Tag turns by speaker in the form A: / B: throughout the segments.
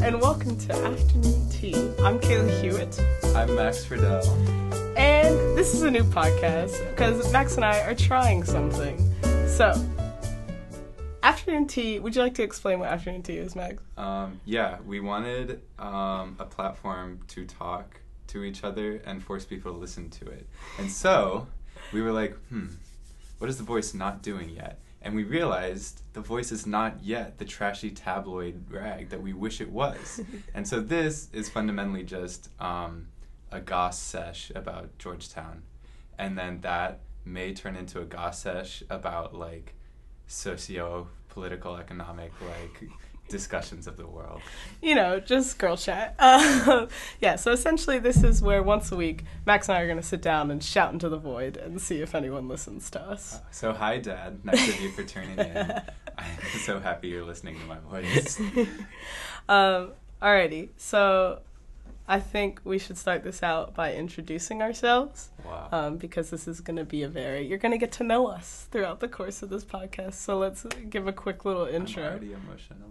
A: and welcome to Afternoon Tea. I'm Kayla Hewitt.
B: I'm Max Friedel.
A: And this is a new podcast because Max and I are trying something. So, Afternoon Tea, would you like to explain what Afternoon Tea is, Max?
B: Yeah, we wanted a platform to talk to each other and force people to listen to it. And so, we were like, what is The Voice not doing yet? And we realized The Voice is not yet the trashy tabloid rag that we wish it was. And so this is fundamentally just a goss sesh about Georgetown. And then that may turn into a goss sesh about, like, socio-political, economic, like, discussions of the world.
A: You know, just girl chat. Yeah, so essentially this is where once a week, Max and I are going to sit down and shout into the void and see if anyone listens to us.
B: So hi, Dad. Nice of you for turning in. I'm so happy you're listening to my voice.
A: Alrighty, so I think we should start this out by introducing ourselves.
B: Wow.
A: Because this is going to be you're going to get to know us throughout the course of this podcast. So let's give a quick little intro.
B: I'm already emotional.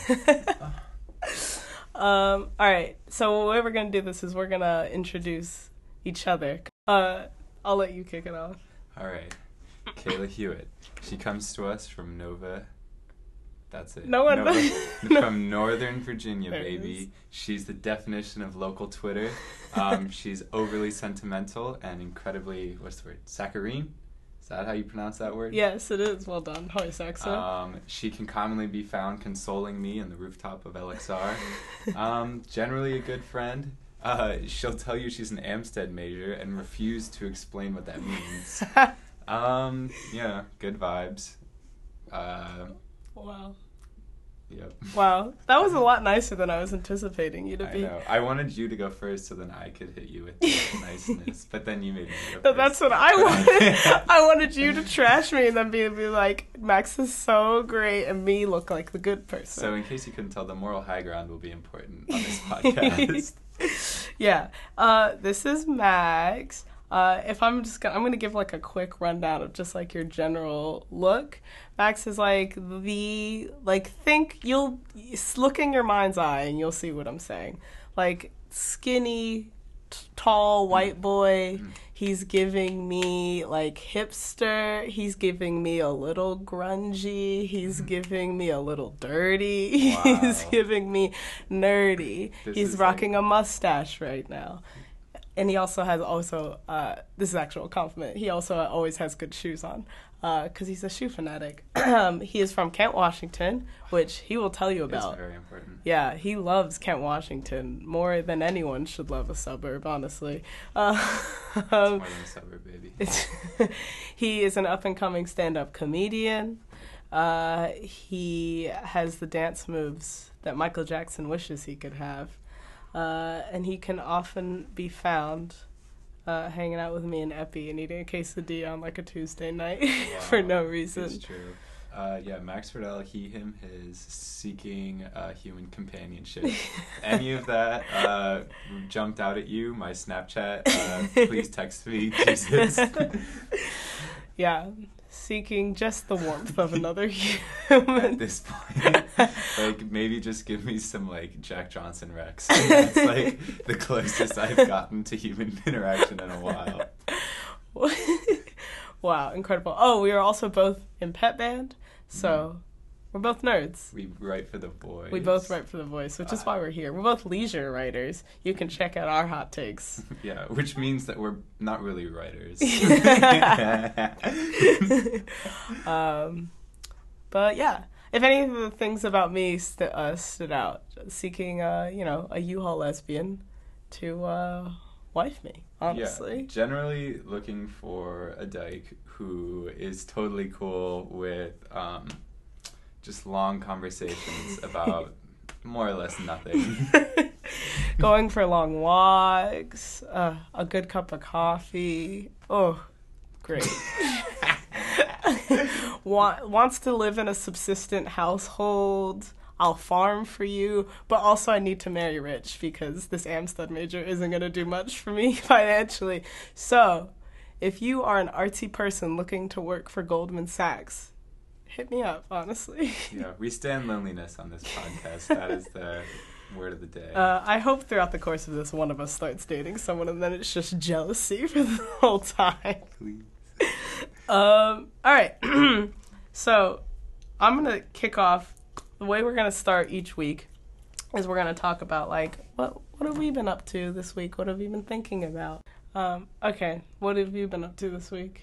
A: All right. So the way we're going to do this is we're going to introduce each other. I'll let you kick it off.
B: All right. Kayla Hewitt. She comes to us from Nova. That's it.
A: Nova.
B: From Northern Virginia,
A: there
B: baby. She's the definition of local Twitter. She's overly sentimental and incredibly, what's the word, saccharine? Is that how you pronounce that word?
A: Yes, it is. Well done. Hoy Saxo.
B: She can commonly be found consoling me in the rooftop of LXR. Generally a good friend. She'll tell you she's an Amstead major and refuse to explain what that means. Yeah, good vibes.
A: Wow.
B: Yep.
A: Wow. That was a lot nicer than I was anticipating you to be.
B: I know. I wanted you to go first so then I could hit you with niceness. But then you made me go
A: No,
B: first.
A: that's what I wanted. I wanted you to trash me and then be like, Max is so great, and me look like the good person.
B: So in case you couldn't tell, the moral high ground will be important on this podcast.
A: Yeah. This is Max. If I'm gonna give like a quick rundown of just like your general look. Max is like look in your mind's eye and you'll see what I'm saying. Like skinny, tall white boy. He's giving me like hipster. He's giving me a little grungy. He's giving me a little dirty.
B: Wow.
A: He's giving me nerdy. He's rocking a mustache right now. And he also has this is actual a compliment, he also always has good shoes on, because he's a shoe fanatic. He is from Kent, Washington, which he will tell you about.
B: It's very important.
A: Yeah, he loves Kent, Washington, more than anyone should love a suburb, honestly.
B: It's more than a suburb, baby.
A: He is an up-and-coming stand-up comedian. He has the dance moves that Michael Jackson wishes he could have. And he can often be found hanging out with me and Epi and eating a quesadilla on like a Tuesday night.
B: Wow,
A: for no reason.
B: It's true. Yeah, Max Friedel, he, him, his, seeking human companionship. Any of that jumped out at you, my Snapchat, please text me, Jesus.
A: Yeah, seeking just the warmth of another human.
B: At this point, like, maybe just give me some, like, Jack Johnson Rex. That's, like, the closest I've gotten to human interaction in a while.
A: Wow, incredible. Oh, we are also both in Pet Band, so we're both nerds.
B: We write for The Voice.
A: We both write for The Voice, which is why we're here. We're both leisure writers. You can check out our hot takes.
B: Yeah, which means that we're not really writers.
A: But yeah, if any of the things about me stood out, seeking a U-Haul lesbian to wife me, honestly.
B: Yeah, generally looking for a dyke who is totally cool with just long conversations about more or less nothing.
A: Going for long walks, a good cup of coffee. Oh, great. Wants to live in a subsistent household. I'll farm for you, but also I need to marry rich because this Amstead major isn't going to do much for me financially. So, if you are an artsy person looking to work for Goldman Sachs, hit me up, honestly.
B: Yeah, we stand loneliness on this podcast. That is word of the day.
A: I hope throughout the course of this, one of us starts dating someone, and then it's just jealousy for the whole time.
B: Please.
A: All right. So I'm gonna kick off. The way we're gonna start each week is we're gonna talk about like what have we been up to this week? What have you been thinking about? Okay, what have you been up to this week?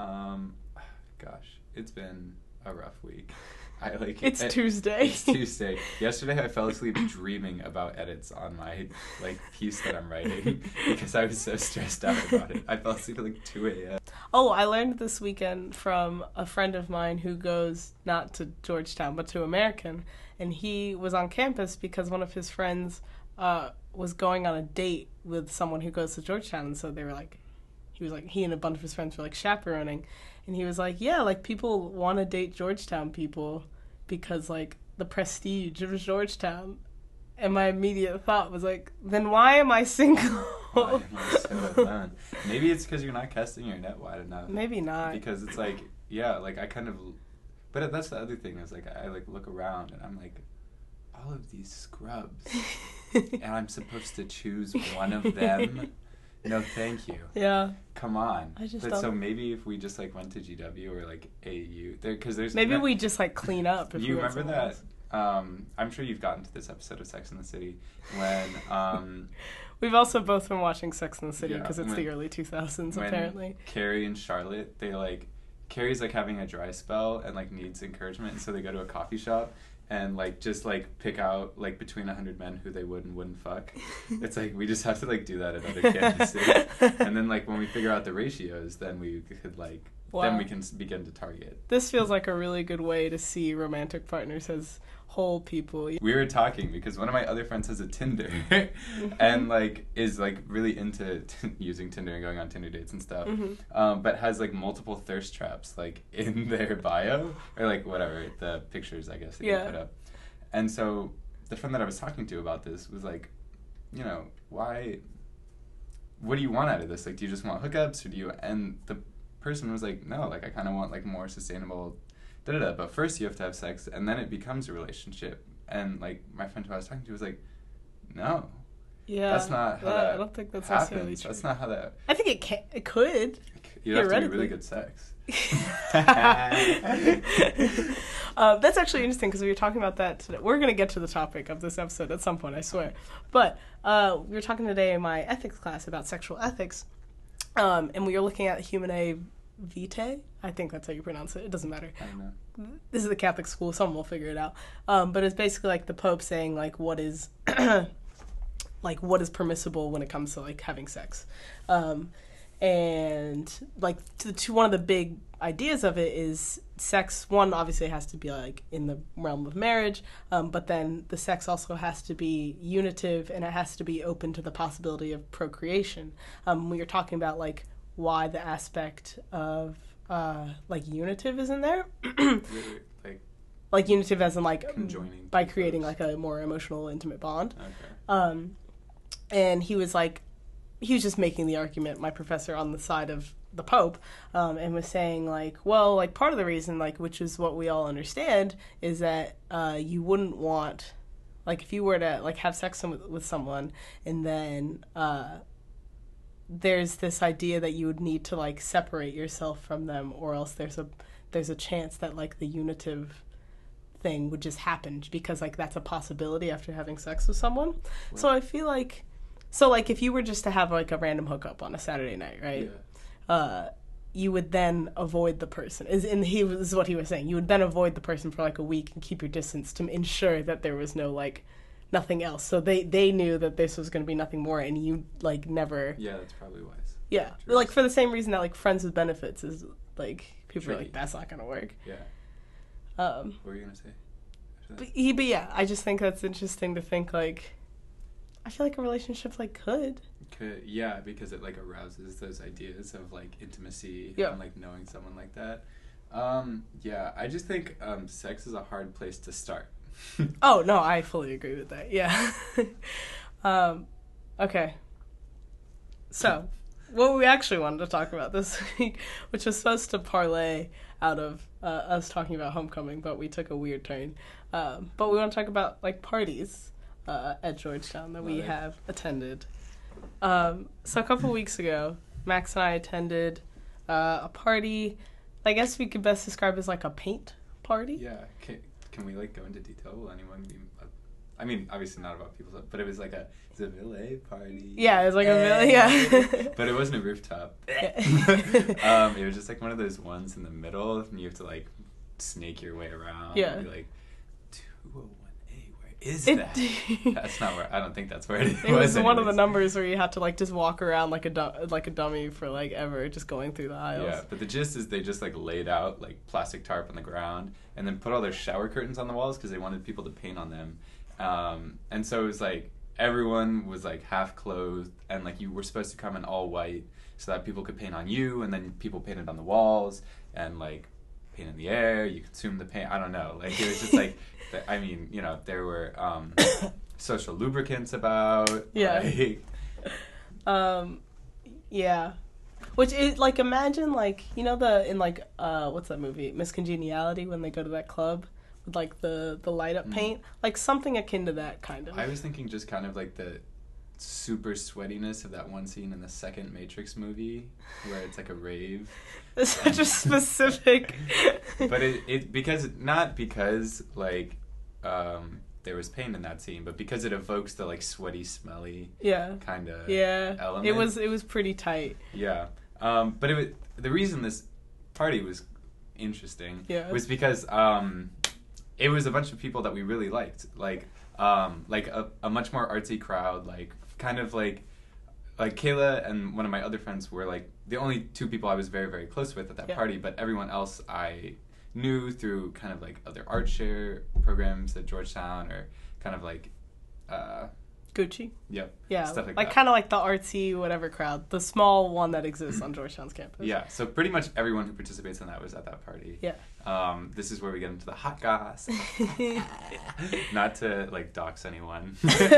B: Gosh, it's been a rough week.
A: It's Tuesday.
B: It's Tuesday. Yesterday I fell asleep dreaming about edits on my piece that I'm writing because I was so stressed out about it. I fell asleep at 2 a.m.
A: Oh, I learned this weekend from a friend of mine who goes not to Georgetown but to American, and he was on campus because one of his friends was going on a date with someone who goes to Georgetown, and so they were he and a bunch of his friends were chaperoning, and he was like, yeah, people want to date Georgetown people because the prestige of Georgetown. And my immediate thought was then why am I single?
B: Why am I so alone? Maybe it's because you're not casting your net wide enough.
A: Maybe not.
B: Because it's I kind of, but that's the other thing is I look around and I'm all of these scrubs, and I'm supposed to choose one of them. No, thank you.
A: Yeah.
B: Come on.
A: I just
B: so maybe if we just went to GW or AU, because there's
A: maybe we just clean up. If
B: you
A: we
B: remember that? I'm sure you've gotten to this episode of Sex and the City when
A: we've also both been watching Sex and the City because it's
B: when,
A: the early 2000s
B: when
A: apparently.
B: Carrie and Charlotte, they Carrie's having a dry spell and needs encouragement, and so they go to a coffee shop and just pick out between 100 men who they would and wouldn't fuck. It's we just have to do that at other campuses, and then when we figure out the ratios, then we could
A: wow.
B: Then we can begin to target.
A: This feels like a really good way to see romantic partners as whole people.
B: We were talking because one of my other friends has a Tinder and is really into using Tinder and going on Tinder dates and stuff, but has multiple thirst traps in their bio or whatever the pictures I guess that you put up. And so the friend that I was talking to about this was why? What do you want out of this? Do you just want hookups or do you? And the person was no, I kind of want more sustainable. But first you have to have sex, and then it becomes a relationship. And my friend who I was talking to was no. Yeah. That's not how that
A: I don't think that's
B: happens.
A: necessarily true.
B: That's not how that...
A: I think it could.
B: You'd have to be really good sex.
A: That's actually interesting because we were talking about that today. We're going to get to the topic of this episode at some point, I swear. But we were talking today in my ethics class about sexual ethics, and we were looking at Humanae Vitae. I think that's how you pronounce it. It doesn't matter.
B: I don't know.
A: This is the Catholic school. Someone will figure it out. But it's basically the Pope saying what is what is permissible when it comes to having sex, and to one of the big ideas of it is sex. One obviously has to be in the realm of marriage, but then the sex also has to be unitive and it has to be open to the possibility of procreation. We were talking about why the aspect of unitive is in there. Unitive as in
B: conjoining
A: by creating a more emotional, intimate bond.
B: Okay.
A: And he was just making the argument, my professor, on the side of the Pope, and was saying part of the reason which is what we all understand is that you wouldn't want if you were to have sex with someone and then there's this idea that you would need to separate yourself from them, or else there's a chance that the unitive thing would just happen because that's a possibility after having sex with someone. What? So I feel if you were just to have a random hookup on a Saturday night, right? Yeah. You would then avoid the person. This is what he was saying. You would then avoid the person for a week and keep your distance to ensure that there was no nothing else. So they knew that this was going to be nothing more, and you never.
B: Yeah, that's probably wise.
A: Yeah, true. For the same reason that friends with benefits is people
B: tricky.
A: are that's not going to work.
B: Yeah. What were you gonna say?
A: But yeah, I just think that's interesting to think I feel a relationship
B: could. Yeah, because it arouses those ideas of intimacy and knowing someone like that. Yeah, I just think sex is a hard place to start.
A: Oh no, I fully agree with that. Yeah. Okay. So, what we actually wanted to talk about this week, which was supposed to parlay out of us talking about homecoming, but we took a weird turn. But we want to talk about parties. at Georgetown that we
B: Love it.
A: have attended. So a couple weeks ago, Max and I attended a party. I guess we could best describe as like a paint party.
B: Yeah. Can we like go into detail? Will anyone be? I mean, obviously not about people, but it was like a Ville party.
A: Yeah, it was like a yeah.
B: But it wasn't a rooftop.
A: Yeah.
B: It was just like one of those ones in the middle, and you have to like snake your way around.
A: Yeah.
B: And be like 201A, where is that? That's not where. I don't think that's where it was.
A: It was one of the
B: anyways.
A: numbers where you had to like just walk around like a dummy for like ever, just going through the aisles.
B: Yeah, but the gist is they just like laid out like plastic tarp on the ground and then put all their shower curtains on the walls because they wanted people to paint on them. And so it was like everyone was like half clothed and like you were supposed to come in all white so that people could paint on you, and then people painted on the walls and like paint in the air. You consume the paint. I don't know. Like it was just like, I mean, you know, there were social lubricants about.
A: Yeah.
B: Like,
A: Yeah. Which is like, imagine like, you know, in like what's that movie, Miss Congeniality, when they go to that club with like the light up paint, like something akin to that kind of.
B: I was thinking just kind of like the super sweatiness of that one scene in the second Matrix movie where it's like a rave.
A: It's such a specific.
B: But it because not because like there was paint in that scene, but because it evokes the like sweaty, smelly
A: Yeah.
B: kind of
A: It
B: element.
A: was pretty tight.
B: Yeah. But the reason this party was interesting was because it was a bunch of people that we really liked, like a much more artsy crowd, like kind of like Kayla and one of my other friends were like the only two people I was very, very close with at that party, but everyone else I knew through kind of like other art share programs at Georgetown, or kind of like
A: Gucci.
B: Yep.
A: Yeah.
B: Stuff like that.
A: Kind of like the artsy whatever crowd, the small one that exists on Georgetown's campus.
B: Yeah. So pretty much everyone who participates in that was at that party.
A: Yeah.
B: This is where we get into the hot goss. Not to like dox anyone.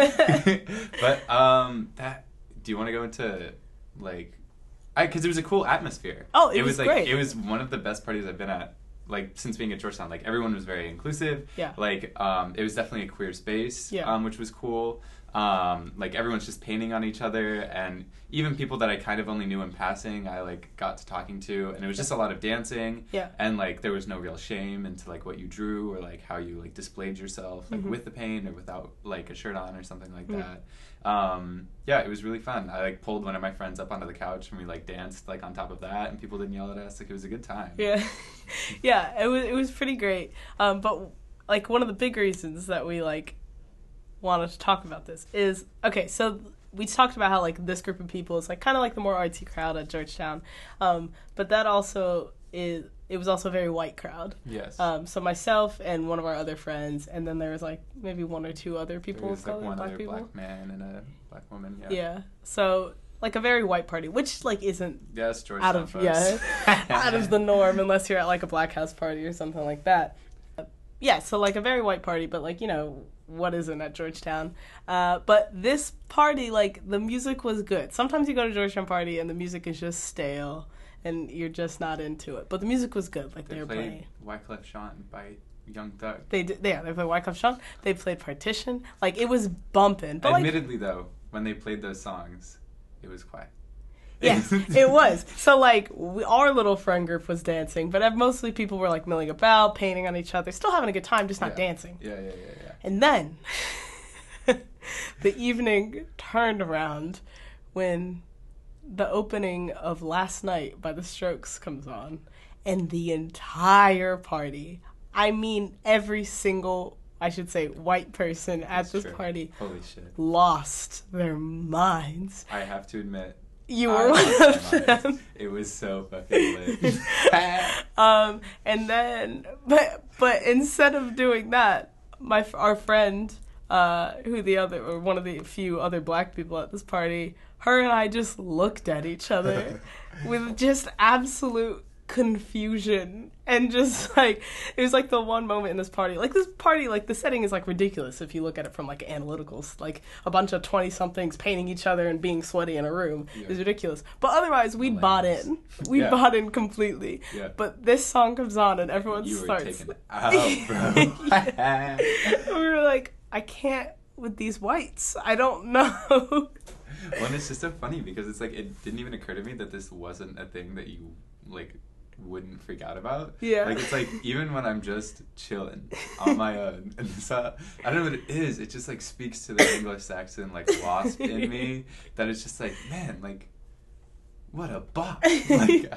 B: But that, do you want to go into like, because it was a cool atmosphere.
A: Oh, it was
B: like
A: great.
B: It was one of the best parties I've been at, like since being at Georgetown. Like everyone was very inclusive.
A: Yeah.
B: Like it was definitely a queer space.
A: Yeah.
B: Which was cool. Like everyone's just painting on each other, and even people that I kind of only knew in passing, I like got to talking to, and it was just a lot of dancing.
A: Yeah.
B: And like there was no real shame into like what you drew or like how you like displayed yourself, like with the paint or without like a shirt on or something like that. Yeah, it was really fun. I like pulled one of my friends up onto the couch and we like danced like on top of that, and people didn't yell at us. Like it was a good time.
A: Yeah. Yeah, it was pretty great. But like one of the big reasons that we like wanted to talk about this is, okay, so we talked about how like this group of people is like kind of like the more artsy crowd at Georgetown, but that also it was also a very white crowd.
B: Yes.
A: So myself and one of our other friends, and then there was like maybe one or two other people
B: There was
A: of
B: like
A: color,
B: one
A: black
B: other
A: people.
B: black man and a black woman. Yeah.
A: Yeah. So like a very white party, which like isn't
B: Yes, Georgetown.
A: out of
B: folks.
A: out of the norm unless you're at like a black house party or something like that. Yeah, so like a very white party, but like, you know, what isn't at Georgetown? But this party, like the music was good. Sometimes you go to Georgetown party and the music is just stale and you're just not into it. But the music was good. Like they were playing
B: Wyclef Jean by Young Thug.
A: They played Wyclef Jean. They played Partition. Like it was bumping. But
B: Admittedly, though, when they played those songs, it was quiet.
A: Yeah, it was. So, like, our little friend group was dancing, but mostly people were, like, milling about, painting on each other, still having a good time, just not dancing.
B: Yeah.
A: And then, the evening turned around when the opening of Last Night by The Strokes comes on, and the entire party, I mean every single, I should say, white person at this party,
B: holy shit,
A: lost their minds.
B: I have to admit,
A: you were one of them.
B: It was so fucking lit.
A: And then, but instead of doing that, our friend, one of the few other black people at this party, her and I just looked at each other with just absolute confusion, and just like it was like the one moment in this party, like the setting is like ridiculous if you look at it from like analyticals, like a bunch of 20-somethings painting each other and being sweaty in a room is ridiculous, but otherwise we bought in completely. But this song comes on and everyone
B: you
A: starts
B: were taken out, bro.
A: We were like, I can't with these whites? I don't know.
B: Well, and it's just so funny because it's like it didn't even occur to me that this wasn't a thing that you like wouldn't freak out about.
A: Yeah.
B: Like it's like even when I'm just chilling on my own, and so I don't know what it is. It just like speaks to the Anglo-Saxon like wasp in me that it's just like, man, like what a bop. Like,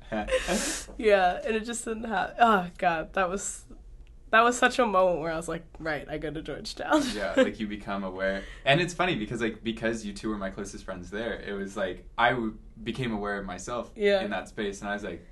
A: yeah, and it just didn't have. Oh God, that was such a moment where I was like, right, I go to Georgetown.
B: Yeah, like you become aware. And it's funny because you two were my closest friends there, it was like became aware of myself in that space, and I was like,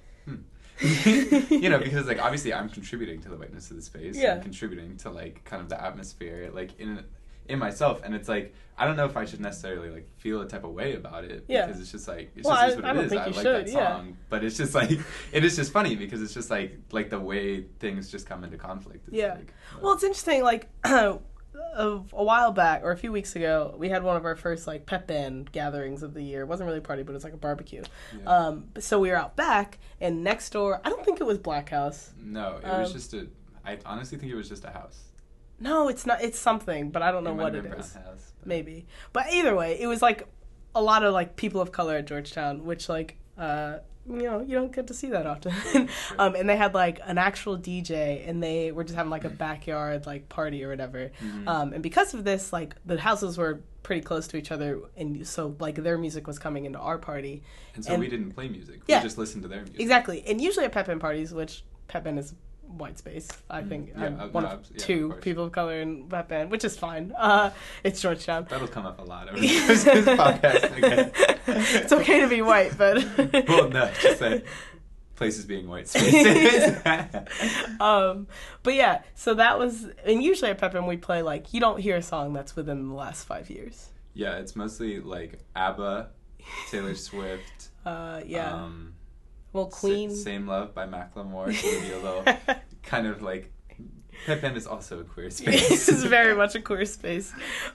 B: you know, because like obviously I'm contributing to the whiteness of the space.
A: Yeah.
B: I'm contributing to like kind of the atmosphere like in myself, and it's like I don't know if I should necessarily like feel a type of way about it because it's just like it's just what it is. I like that song, but it's just like it is just funny because it's just like the way things just come into conflict.
A: Well, it's interesting. Like a while back or a few weeks ago, we had one of our first like pep band gatherings of the year. It wasn't really a party, but it was like a barbecue. Yeah. So we were out back, and next door, I don't think it was Black House.
B: No, it was just I honestly think it was just a house.
A: No, it's not. It's something, but I don't know what it is. House, but... Maybe, but either way, it was like a lot of like people of color at Georgetown, which like you know, you don't get to see that often. And they had like an actual DJ, and they were just having like a backyard like party or whatever. Mm-hmm. And because of this, like the houses were pretty close to each other, and so like their music was coming into our party.
B: And so we didn't play music. We just listened to their music.
A: Exactly. And usually at pep band parties, which pep band is white space, I think I'm one of two people of color in pep band, which is fine. It's Georgetown.
B: That'll come up a lot over this podcast. Okay.
A: It's okay to be white, but
B: well, no, just that places being white spaces.
A: But yeah, so that was, and usually at pep band we play like you don't hear a song that's within the last 5 years.
B: Yeah, it's mostly like ABBA, Taylor Swift.
A: Well, Queen.
B: Same Love by Macklemore to give you a little kind of like pep band is also a queer space.
A: This is very much a queer space.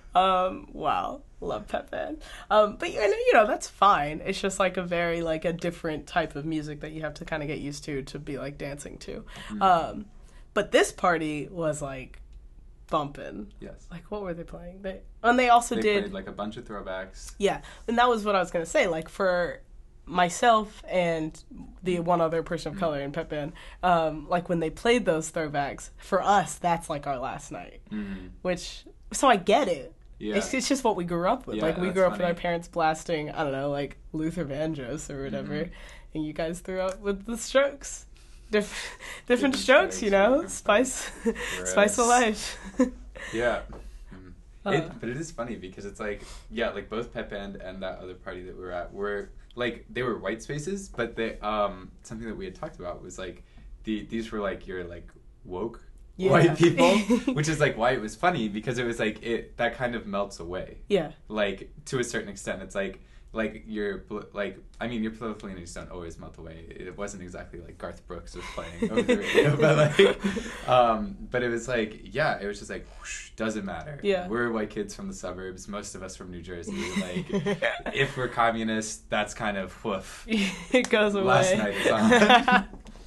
A: Wow, love pep band. But you know that's fine. It's just like a very like a different type of music that you have to kind of get used to be like dancing to. Mm-hmm. But this party was like bumping.
B: Yes.
A: Like what were they playing? They also did
B: played like a bunch of throwbacks.
A: Yeah, and that was what I was gonna say. Like for myself and the one other person of color in pep band, like when they played those throwbacks, for us that's like our last night. Mm-hmm. Which, so I get it. Yeah. It's just what we grew up with. Yeah, like we grew up with our parents blasting, I don't know, like Luther Vandross or whatever, mm-hmm. and you guys threw up with the Strokes. Different strokes, you know? Spice of life.
B: Yeah. But it is funny because it's like, yeah, like both pep band and that other party that we were at were like they were white spaces, but they something that we had talked about was like these were like your like woke white people, which is like why it was funny because it was like that kind of melts away. Yeah. Like to a certain extent, it's like your political leanings don't always melt away. It wasn't exactly like Garth Brooks was playing over the radio, but like, but it was like, yeah, it was just like, whoosh, doesn't matter. Yeah, we're white kids from the suburbs. Most of us from New Jersey. Like, if we're communists, that's kind of woof.
A: It goes away.
B: Last night is on.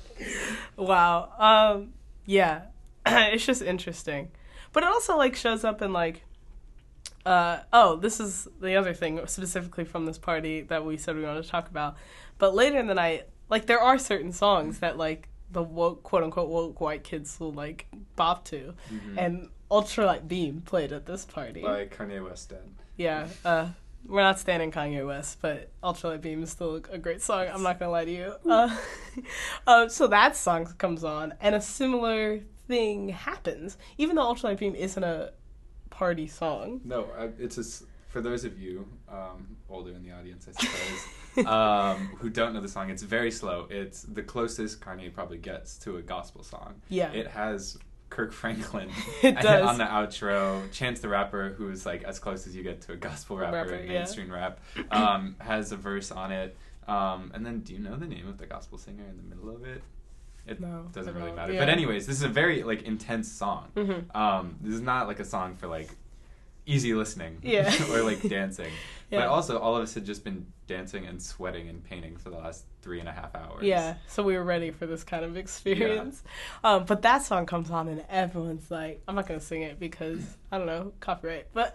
A: Wow. Yeah, it's just interesting, but it also like shows up in like. This is the other thing specifically from this party that we said we wanted to talk about. But later in the night, like there are certain songs that like the woke, quote unquote woke white kids will like bop to, mm-hmm. and Ultralight Beam played at this party
B: by Kanye West.
A: Yeah, we're not standing Kanye West, but Ultralight Beam is still a great song. I'm not gonna lie to you. So that song comes on, and a similar thing happens, even though Ultralight Beam isn't a party song.
B: No, it's for those of you older in the audience, I suppose, who don't know the song. It's very slow. It's the closest Kanye probably gets to a gospel song. Yeah, it has Kirk Franklin on the outro. Chance the Rapper, who's like as close as you get to a gospel rapper in mainstream rap, has a verse on it. And then, do you know the name of the gospel singer in the middle of it? It doesn't really matter. Yeah. But anyways, this is a very like intense song. Mm-hmm. This is not like a song for like easy listening.
A: Yeah.
B: Or like dancing.
A: Yeah.
B: But also, all of us had just been dancing and sweating and painting for the last 3.5 hours.
A: Yeah, so we were ready for this kind of experience. But that song comes on and everyone's like, I'm not going to sing it because, I don't know, copyright. But,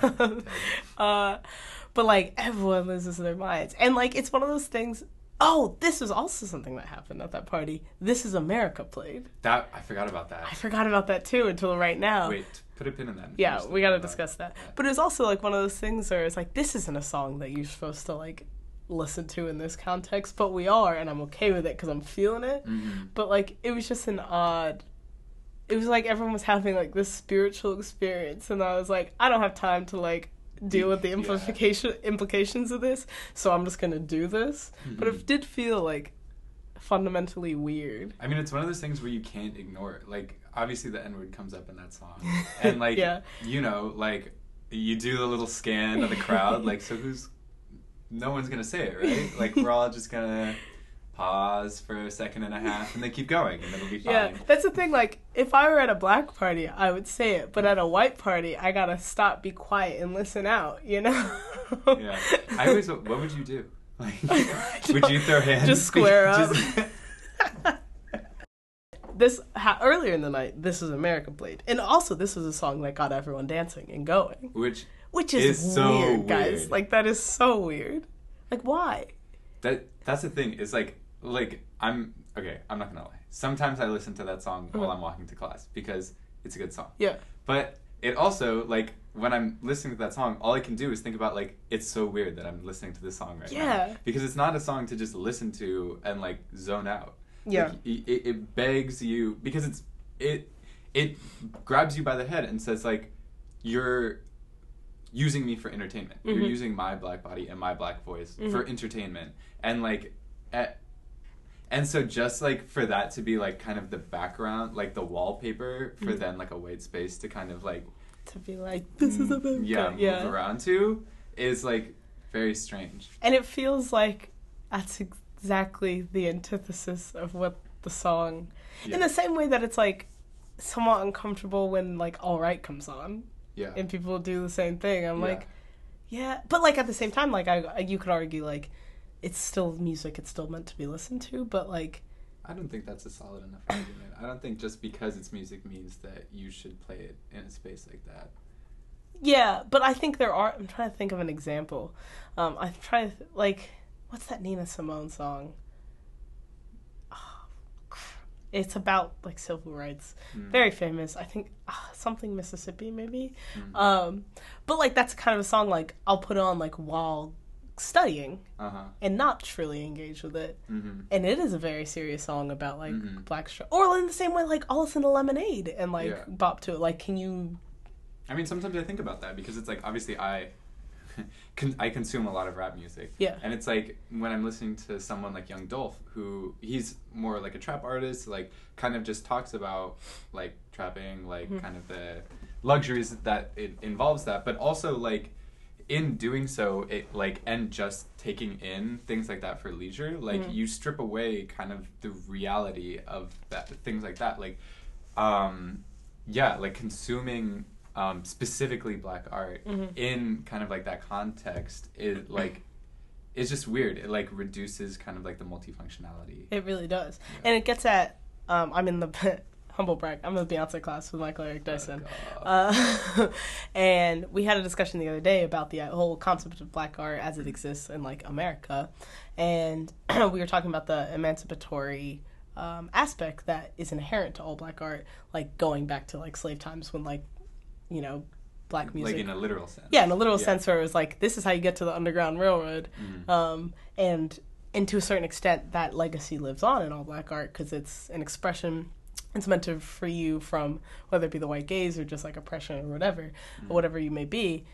A: but like, everyone loses their minds. And like, it's one of those things. Oh, this was also something that happened at that party. This Is America played.
B: That, I forgot about that.
A: I forgot about that too until right now.
B: Wait, put a pin in that.
A: Yeah, we got to discuss that.
B: Yeah.
A: But it was also like one of those things where it's like, this isn't a song that you're supposed to like listen to in this context, but we are, and I'm okay with it because I'm feeling it.
B: Mm-hmm.
A: But like, it was just an odd. It was like everyone was having like this spiritual experience, and I was like, I don't have time to like deal with the implications of this, so I'm just gonna do this.
B: Mm-hmm.
A: But it did feel like fundamentally weird.
B: I mean, it's one of those things where you can't ignore it. Like, obviously the N-word comes up in that song. And like, you know, like, you do the little scan of the crowd, like, so no one's gonna say it, right? Like, we're all just gonna pause for a second and a half and then keep going and it'll be fine.
A: Yeah, that's the thing, like, if I were at a black party, I would say it, but at a white party, I gotta stop, be quiet, and listen out, you know?
B: Yeah. I always, what would you do? Like, would you throw hands?
A: Just square up. Earlier in the night, This Is America played. And also, this was a song that got everyone dancing and going.
B: Which
A: is
B: so
A: weird, guys.
B: weird.
A: Like, that is so weird. Like, why?
B: That's the thing, is like, I'm not gonna lie. Sometimes I listen to that song while I'm walking to class because it's a good song.
A: Yeah.
B: But it also, like, when I'm listening to that song, all I can do is think about, like, it's so weird that I'm listening to this song right now. Because it's not a song to just listen to and, like, zone out.
A: Yeah.
B: Like, it begs you, because it grabs you by the head and says, like, you're using me for entertainment.
A: Mm-hmm.
B: You're using my black body and my black voice for entertainment. And, like, and so just, like, for that to be, like, kind of the background, like, the wallpaper for then, like, a white space to kind of, like...
A: To be like, this is America.
B: Move around to is, like, very strange.
A: And it feels like that's exactly the antithesis of what the song...
B: Yeah.
A: In the same way that it's, like, somewhat uncomfortable when, like, All Right comes on.
B: Yeah.
A: And people do the same thing. I'm like, yeah. But, like, at the same time, like, you could argue, like, it's still music, it's still meant to be listened to, but, like...
B: I don't think that's a solid enough argument. I don't think just because it's music means that you should play it in a space like that.
A: Yeah, but I think I'm trying to think of an example. I'm trying to, like, what's that Nina Simone song? Oh, it's about, like, civil rights. Very famous. I think something Mississippi, maybe. But, like, that's kind of a song, like, I'll put on, like, while studying and not truly engage with it. And it is a very serious song about, like, black or in the same way, like, All This in a Lemonade and, like, bop to it. Like, can you...
B: I mean, sometimes I think about that because it's like, obviously I consume a lot of rap music.
A: Yeah.
B: And it's like, when I'm listening to someone like Young Dolph, who he's more like a trap artist, like, kind of just talks about, like, trapping, like, kind of the luxuries that it involves that, but also, like, in doing so, it, like, and just taking in things like that for leisure, like, you strip away kind of the reality of that, things like that, like, like, consuming specifically black art in kind of like that context is like, it's just weird. It, like, reduces kind of like the multifunctionality.
A: It really does. And it gets at, I'm in the humble brag, I'm in the Beyonce class with Michael Eric Dyson. And we had a discussion the other day about the whole concept of black art as it exists in, like, America. And we were talking about the emancipatory aspect that is inherent to all black art, like, going back to, like, slave times when, like, you know, black music...
B: Like, in a literal sense.
A: Yeah, in a literal sense, where it was like, this is how you get to the Underground Railroad. And to a certain extent, that legacy lives on in all black art because it's an expression... It's meant to free you from whether it be the white gaze or just, like, oppression or whatever, or whatever it may be.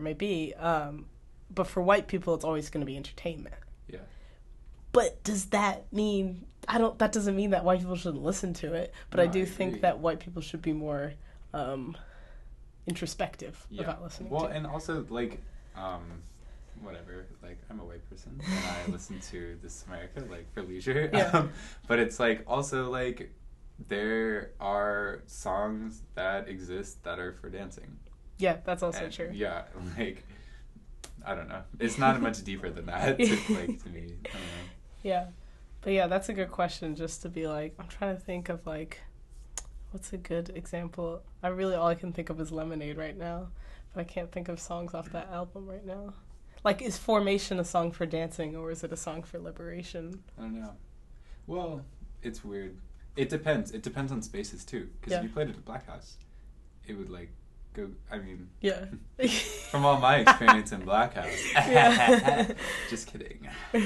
A: But for white people, it's always going to be entertainment.
B: Yeah.
A: But does that mean that doesn't mean that white people shouldn't listen to it? But no, I do think that white people should be more introspective about listening.
B: Well,
A: to.
B: and also, like, whatever, like, I'm a white person and I listen to This America, like, for leisure.
A: Yeah.
B: But it's like, also, like, there are songs that exist that are for dancing.
A: Yeah, that's also
B: And,
A: true.
B: yeah, like, I don't know. It's not much deeper than that, to me. I don't know.
A: Yeah. But yeah, that's a good question, just to be like, I'm trying to think of like, what's a good example? All I can think of is Lemonade right now, but I can't think of songs off that album right now. Like, is Formation a song for dancing, or is it a song for liberation?
B: I don't know. Well, it's weird. It depends. It depends on spaces, too. Because if you played it at Black House, it would, like, go... I mean...
A: Yeah.
B: From all my experience in Black House. Just kidding.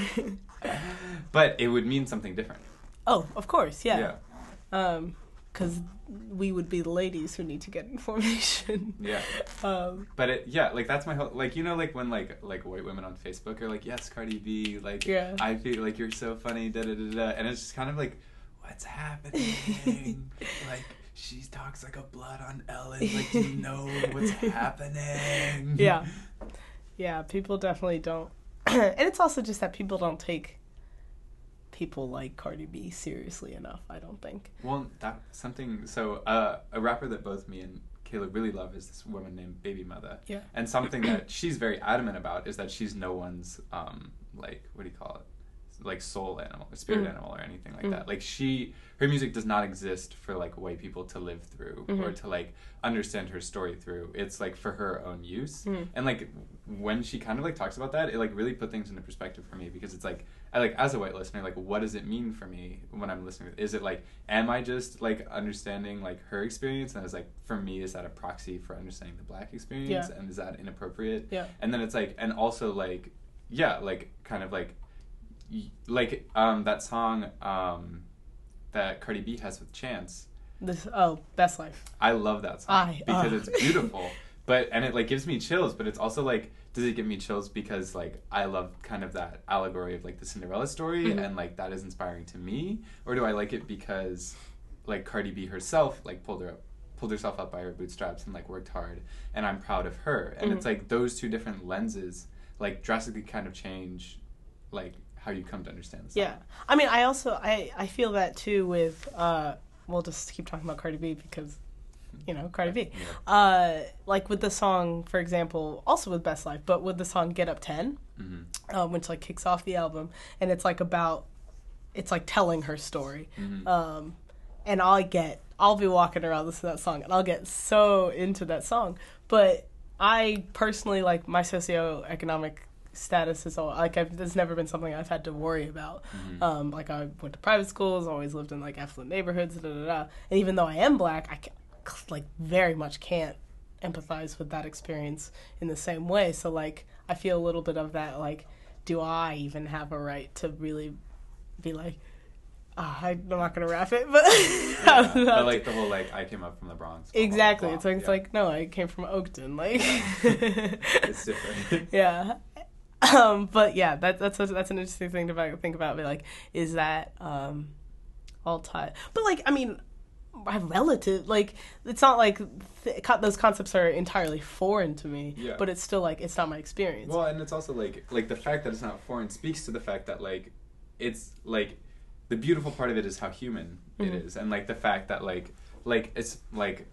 B: But it would mean something different.
A: Oh, of course, yeah.
B: Yeah.
A: Because we would be the ladies who need to get information.
B: Yeah. But like that's my whole, like, you know, like when like white women on Facebook are like, yes, Cardi B, like,
A: yeah.
B: I feel like you're so funny, da da da da, and it's just kind of like, what's happening? Like, she talks like a blood on Ellen. Like, do you know what's happening?
A: Yeah. Yeah, people definitely don't. And it's also just that people don't take people like Cardi B seriously enough, I don't think.
B: Well, that's something... So, a rapper that both me and Kayla really love is this woman named Baby Mother.
A: Yeah.
B: And something that she's very adamant about is that she's no one's, like, what do you call it? Like, soul animal, or spirit animal, or anything like that. Like, her music does not exist for, like, white people to live through, or to, like, understand her story through. It's, like, for her own use. And, like, when she kind of, like, talks about that, it, like, really put things into perspective for me, because it's, like, as a white listener, like, what does it mean for me when I'm listening? Is it, like, am I just, like, understanding, like, her experience? And it's, like, for me, is that a proxy for understanding the Black experience?
A: Yeah.
B: And is that inappropriate?
A: Yeah.
B: And then it's, like, and also, like, yeah, like, kind of, like that song that Cardi B has with Chance.
A: Best Life.
B: I love that song because it's beautiful, and it, like, gives me chills, but it's also, like, does it give me chills because, like, I love kind of that allegory of, like, the Cinderella story, and, like, that is inspiring to me, or do I like it because, like, Cardi B herself, like, pulled herself up by her bootstraps and, like, worked hard, and I'm proud of her, and it's, like, those two different lenses, like, drastically kind of change, like, how you come to understand the song.
A: Yeah. I mean, I also, I feel that too with, we'll just keep talking about Cardi B because, you know, Cardi B. Yeah. Like with the song, for example, also with Best Life, but with the song Get Up 10, which, like, kicks off the album, and it's, like, it's, like, telling her story. And I'll be walking around listening to that song, and I'll get so into that song. But I personally, like, my socioeconomic status is all, like, there's never been something I've had to worry about. Like, I went to private schools, always lived in, like, affluent neighborhoods, and even though I am Black, I like, very much can't empathize with that experience in the same way. So, like, I feel a little bit of that, like, do I even have a right to really be like, I'm not gonna rap it, but
B: but, like, the whole, like, I came up from the Bronx.
A: Exactly.
B: Blah, blah, blah.
A: It's like no, I came from Oakton. Like,
B: it's different.
A: Yeah. But yeah, that's an interesting thing to think about. Like, is that all tied? But, like, I mean, my relative, like, it's not like those concepts are entirely foreign to me.
B: Yeah.
A: But it's still, like, it's not my experience.
B: Well, and it's also like the fact that it's not foreign speaks to the fact that, like, it's, like, the beautiful part of it is how human it is, and, like, the fact that like it's like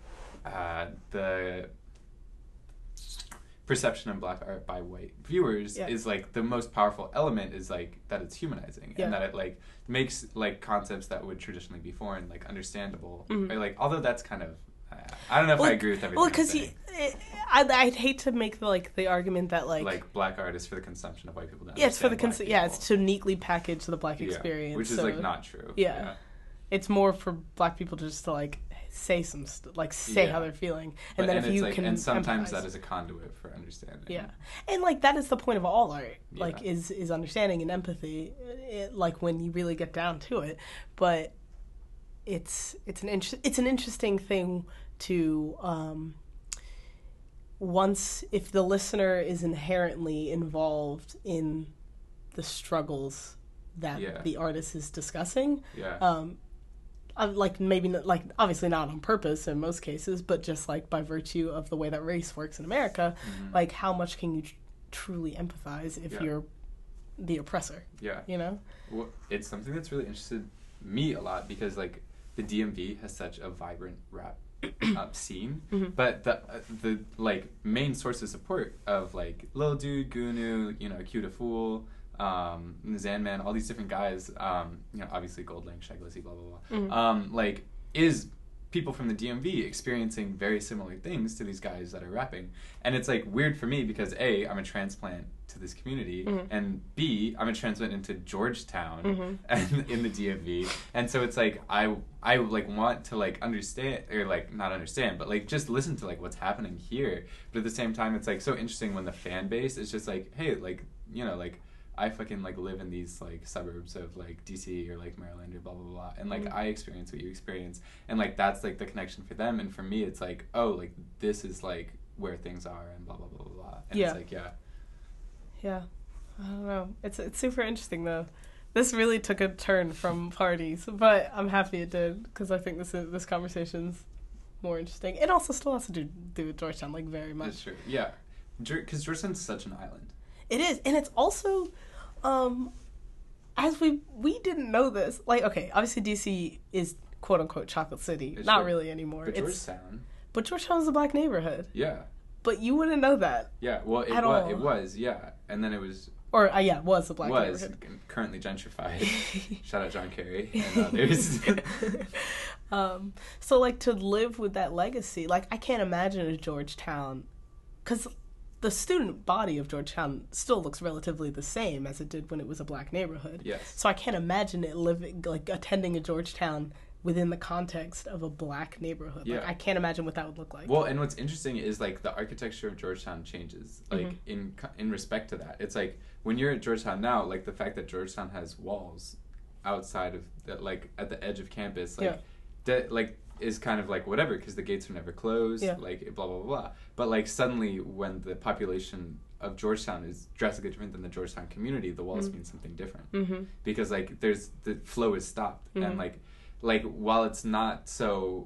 B: the perception of Black art by white viewers is, like, the most powerful element is, like, that it's humanizing, and that it, like, makes, like, concepts that would traditionally be foreign, like, understandable. Right? Like, although that's kind of I don't know if I agree with everything.
A: Well, because I'd hate to make the argument that, like Black
B: art is for the consumption of white people.
A: It's for the it's to neatly package the Black experience,
B: which is like not true.
A: Yeah. It's more for Black people just to, like, say some say how they're feeling, and then if you can,
B: and sometimes empathize. That is a conduit for understanding.
A: Yeah, and, like, that is the point of all art, like, is understanding and empathy, like, when you really get down to it. But it's an interesting thing to once, if the listener is inherently involved in the struggles that the artist is discussing, like, maybe not, like, obviously not on purpose in most cases, but just, like, by virtue of the way that race works in America, like, how much can you truly empathize if you're the oppressor? You know?
B: Well, it's something that's really interested me a lot because, like, the DMV has such a vibrant rap scene,
A: Mhm.
B: but the like main source of support of like Lil Dude, Gunu, Cute a Fool, Zanman, all these different guys, obviously Goldlink, Shag Lizzy, blah blah blah, like is people from the DMV experiencing very similar things to these guys that are rapping. And it's like weird for me because A, I'm a transplant to this community, and B, I'm a transplant into Georgetown and in the DMV. And so it's like I like want to like understand, or like not understand, but like just listen to like what's happening here. But at the same time it's like so interesting when the fan base is just like, hey, like like I fucking like live in these like suburbs of like DC or like Maryland or blah blah blah, and like I experience what you experience, and like that's like the connection for them, and for me it's like, oh, like this is like where things are and blah blah blah blah blah, and it's like
A: yeah, I don't know, it's super interesting though. This really took a turn from parties, but I'm happy it did because I think this conversation's more interesting. It also still has to do with Georgetown, like very much.
B: That's true. Yeah, because Georgetown's such an island.
A: It is, and it's also, as we didn't know this. Like, okay, obviously DC is quote unquote chocolate city,
B: It's
A: not
B: true.
A: really anymore.
B: But Georgetown.
A: But Georgetown is a black neighborhood.
B: Yeah.
A: But you wouldn't know that.
B: Yeah. Well, it was. Yeah, and then it was.
A: Or it was a black neighborhood.
B: Currently gentrified. Shout out John Kerry and others.
A: So like to live with that legacy, like I can't imagine a Georgetown, because the student body of Georgetown still looks relatively the same as it did when it was a black neighborhood.
B: Yes.
A: So I can't imagine it attending a Georgetown within the context of a black neighborhood.
B: Yeah.
A: Like, I can't imagine what that would look like.
B: Well, and what's interesting is like the architecture of Georgetown changes, like in respect to that. It's like when you're at Georgetown now, like the fact that Georgetown has walls outside of that, like at the edge of campus, like that, like is kind of like whatever because the gates are never closed, like blah blah blah. But like suddenly when the population of Georgetown is drastically different than the Georgetown community, the walls mean something different because like the flow is stopped, and like while it's not so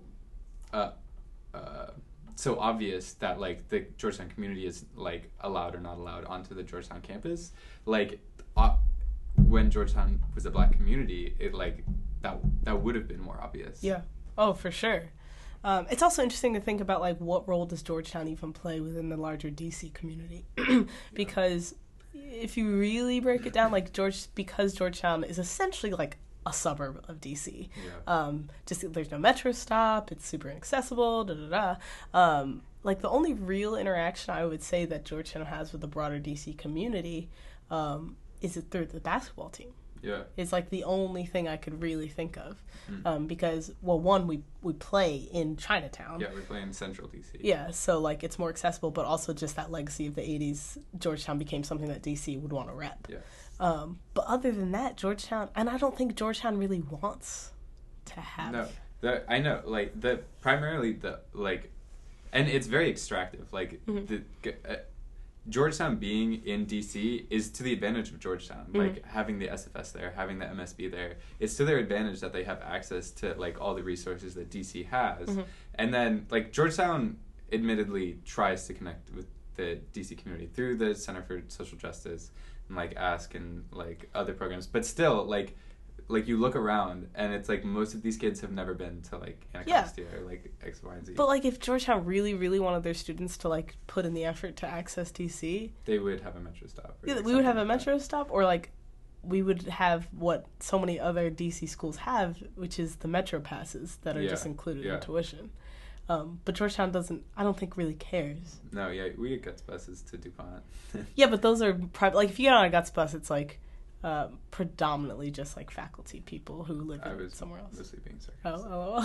B: so obvious that like the Georgetown community is like allowed or not allowed onto the Georgetown campus, like when Georgetown was a black community, it like that would have been more obvious.
A: Yeah. Oh, for sure. It's also interesting to think about like what role does Georgetown even play within the larger DC community, because if you really break it down, like because Georgetown is essentially like a suburb of DC. Just there's no metro stop. It's super inaccessible. Like the only real interaction I would say that Georgetown has with the broader DC community is it through the basketball team.
B: Yeah.
A: It's like the only thing I could really think of. Because, well, one, we play in Chinatown.
B: Yeah, we play in central DC.
A: Yeah, so like it's more accessible, but also just that legacy of the 80s, Georgetown became something that DC would want to rep.
B: Yeah.
A: But other than that, Georgetown, and I don't think Georgetown really wants to have.
B: No, I know, like primarily the like, and it's very extractive. Like Georgetown being in DC is to the advantage of Georgetown. Like having the SFS there, having the MSB there, it's to their advantage that they have access to like all the resources that DC has. And then like Georgetown admittedly tries to connect with the DC community through the Center for Social Justice and like ASK and like other programs, but still like you look around and it's like most of these kids have never been to like Anacostia or like X, Y, and Z.
A: But like if Georgetown really, really wanted their students to like put in the effort to access DC,
B: they would have a metro stop.
A: Yeah, we would have a metro stop, or like we would have what so many other DC schools have, which is the metro passes that are just included in tuition. But Georgetown doesn't, I don't think, really cares.
B: No, yeah, we get Guts buses to DuPont.
A: Yeah, but those are private. Like if you get on a Guts bus, it's like predominantly just like faculty people who live somewhere else.
B: Mostly being sarcastic.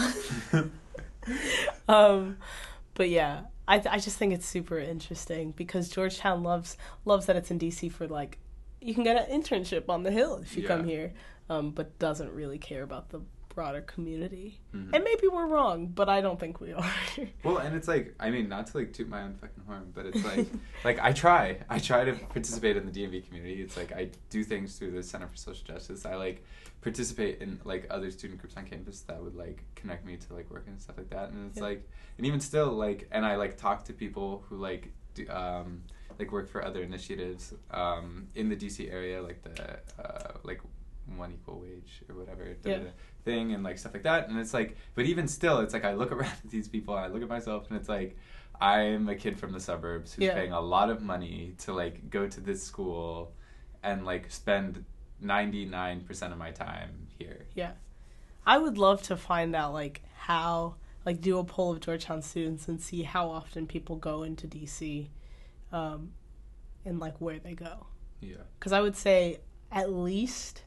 A: But yeah, I just think it's super interesting because Georgetown loves that it's in DC for like you can get an internship on the Hill if you come here, but doesn't really care about the broader community. And maybe we're wrong, but I don't think we are.
B: Well, and it's like, I mean, not to like toot my own fucking horn, but it's like like I try to participate in the DMV community. It's like I do things through the Center for Social Justice. I like participate in like other student groups on campus that would like connect me to like work and stuff like that. And it's like, and even still like, and I like talk to people who like do, like work for other initiatives in the DC area, like the like 1 equal wage or whatever, thing and like stuff like that. And it's like, but even still, it's like I look around at these people and I look at myself and it's like, I'm a kid from the suburbs who's paying a lot of money to like go to this school and like spend 99% of my time here.
A: Yeah. I would love to find out like how, like do a poll of Georgetown students and see how often people go into DC and like where they go.
B: Yeah.
A: Because I would say at least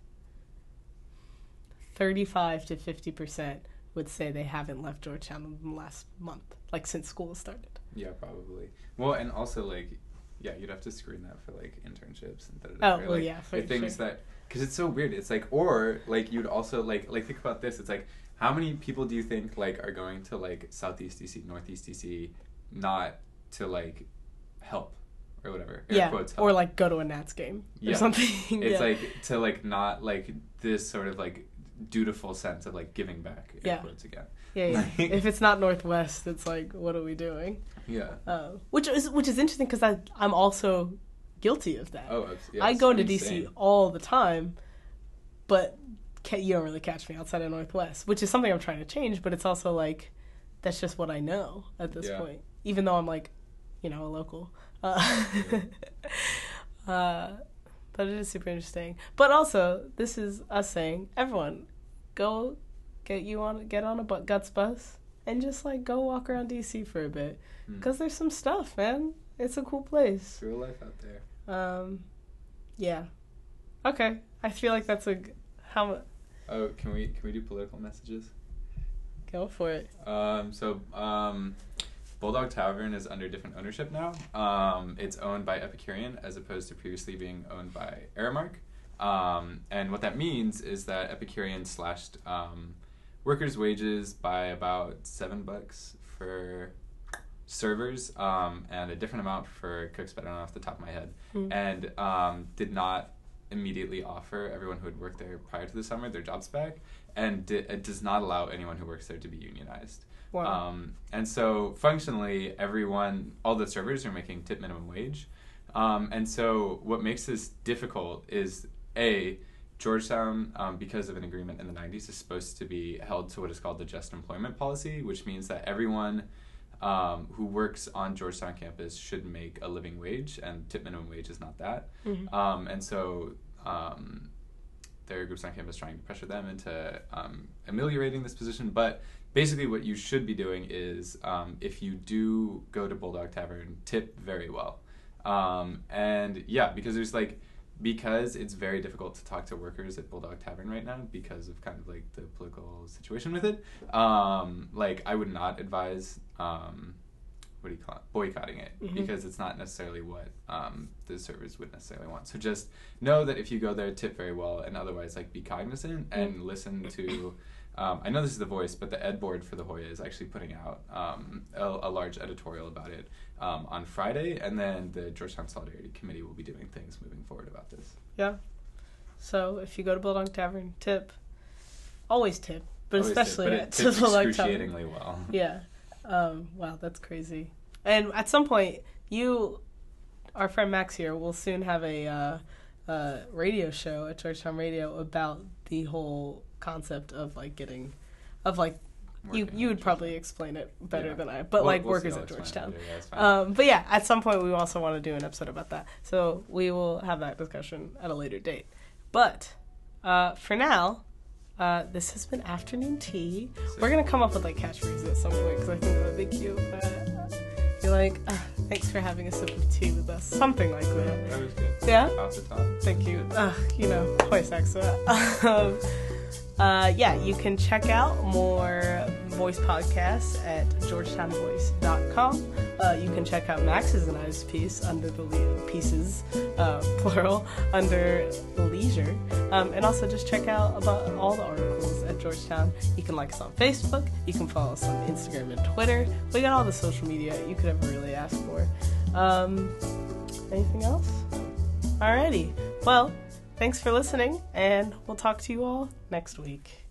A: 35 to 50% would say they haven't left Georgetown in the last month, like since school started.
B: Yeah, probably. Well, and also like, yeah, you'd have to screen that for like internships and
A: Oh,
B: right?
A: well,
B: like,
A: yeah, for
B: the things
A: sure.
B: that, because it's so weird. It's like, or like you'd also like think about this. It's like, how many people do you think like are going to like Southeast DC, Northeast DC, not to like help or whatever? Air quotes, help.
A: Or like go to a Nats game or something.
B: It's like to like not like this sort of like dutiful sense of like giving back. Air quotes again.
A: Yeah. If it's not Northwest, it's like, what are we doing?
B: Yeah.
A: Which is interesting because I'm also guilty of that.
B: Oh, yeah,
A: I go into DC all the time, but you don't really catch me outside of Northwest, which is something I'm trying to change. But it's also like that's just what I know at this point, even though I'm like, a local. But it is super interesting. But also, this is us saying, everyone, go get on a Guts bus and just like go walk around DC for a bit, because there's some stuff, man. It's a cool place.
B: Real life out there.
A: Yeah. Okay. I feel like that's how.
B: Oh, can we do political messages?
A: Go for it.
B: Bulldog Tavern is under different ownership now. It's owned by Epicurean as opposed to previously being owned by Aramark. And what that means is that Epicurean slashed workers' wages by about $7 for servers and a different amount for cooks, but I don't know off the top of my head. And did not immediately offer everyone who had worked there prior to the summer their jobs back, and it does not allow anyone who works there to be unionized.
A: Wow.
B: And so functionally all the servers are making tip minimum wage. And so what makes this difficult is Georgetown, because of an agreement in the 90s, is supposed to be held to what is called the just employment policy, which means that everyone who works on Georgetown campus should make a living wage, and tip minimum wage is not that. And so there are groups on campus trying to pressure them into ameliorating this position. But basically what you should be doing is, if you do go to Bulldog Tavern, tip very well. And yeah, because it's very difficult to talk to workers at Bulldog Tavern right now because of kind of like the political situation with it. I would not advise boycotting it, because it's not necessarily what the servers would necessarily want. So just know that if you go there, tip very well, and otherwise be cognizant and listen to. I know this is The Voice, but the ed board for the Hoya is actually putting out a large editorial about it on Friday, and then the Georgetown Solidarity Committee will be doing things moving forward about this.
A: Yeah. So if you go to Bulldog Tavern, tip. Always tip, but always especially
B: tip, but
A: to Bulldog Tavern.
B: Excruciatingly well.
A: Yeah. Wow, that's crazy. And at some point, our friend Max here, will soon have a radio show at Georgetown Radio about the whole concept of you would probably explain it better than I, but we'll workers at Georgetown. But yeah, at some point we also want to do an episode about that. So we will have that discussion at a later date. But for now, this has been Afternoon Tea. We're going to come up with catchphrases at some point, because I think that would be cute. You're like, thanks for having a sip of tea with us. Something like that.
B: That was good.
A: Yeah?
B: Off the top.
A: Thank you. Voice accent. You can check out more voice podcasts at georgetownvoice.com. You can check out Max's and I's piece under the pieces, plural, under leisure. And also just check out about all the articles at Georgetown. You can like us on Facebook. You can follow us on Instagram and Twitter. We got all the social media you could ever really ask for. Anything else? Alrighty. Well, thanks for listening, and we'll talk to you all next week.